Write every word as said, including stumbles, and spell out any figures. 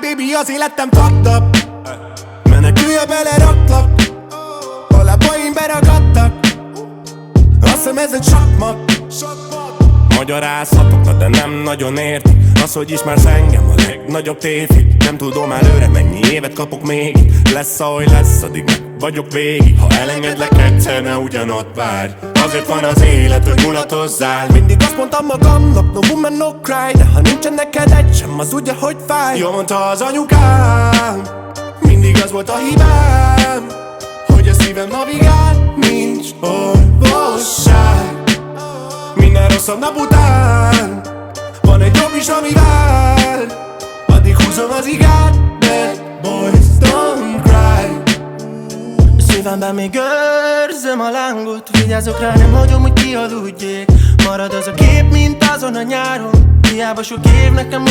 baby, az életem fucked up. Menekülj, beleraklak, a lábaim beragadtak. Azt hiszem ez egy sakmat. Magyarázhatok, de nem nagyon értik. Az, hogy ismersz engem, a legnagyobb tévhit. Nem tudom előre, mennyi évet kapok még. Lesz, ahogy lesz, addig meg vagyok végig. Ha elengedlek egyszer, ne ugyanott várj. Azért van az élet, hogy mulatozzál. Mindig azt mondtam magamnak, no woman, no cry. De ha nincsen neked egy sem, az ugye, hogy fáj. Jól mondta az anyukám, mindig az volt a hibám, hogy a szívem navigál. Nincs orvosság minden rosszabb nap után. Van egy jobb is, ami vár. Addig húzom az igát. Bad boys don't cry. Szívemben még őrzöm a lángot. Vigyázok rá, nem hagyom, hogy kialudjék. Marad az a kép, mint azon a nyáron. Hiába sok év nekem